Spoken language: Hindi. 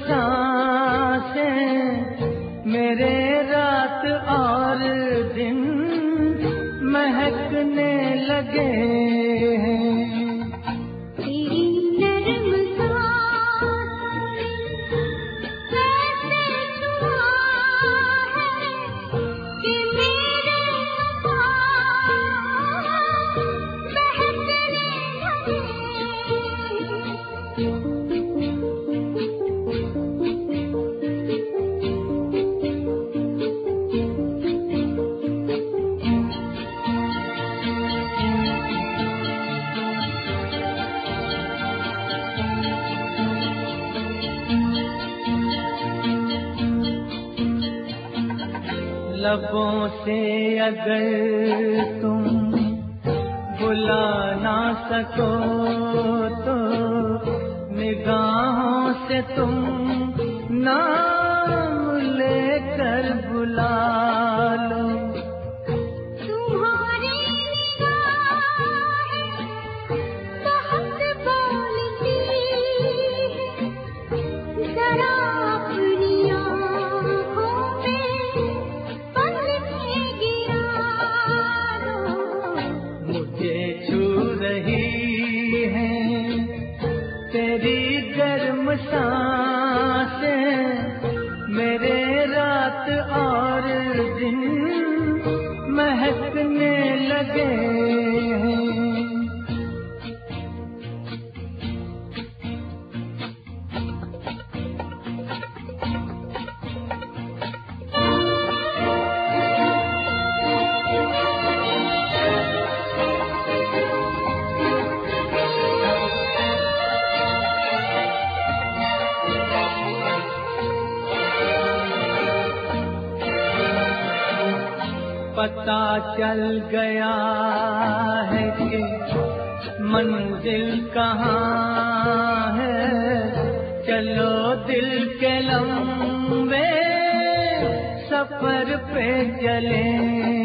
सांसें मेरे रात और दिन महकने लगे हैं। तेरी नरम सांसें कैसे छुआ है कि मेरे बहकने लगे। लबों से अगर तुम बुला ना सको तो निगाहों से तुम नाम लेकर बुला लो। तुम्हारी निगाहें बहुत बोलती जरा अपनी आँखों में पल के गिरा दो। मुझे छू रही है तेरी गर्म सांसें मेरे रात और दिन महकने लगे हैं। पता चल गया है कि मंजिल कहाँ है, चलो दिल के लंबे सफर पे चलें।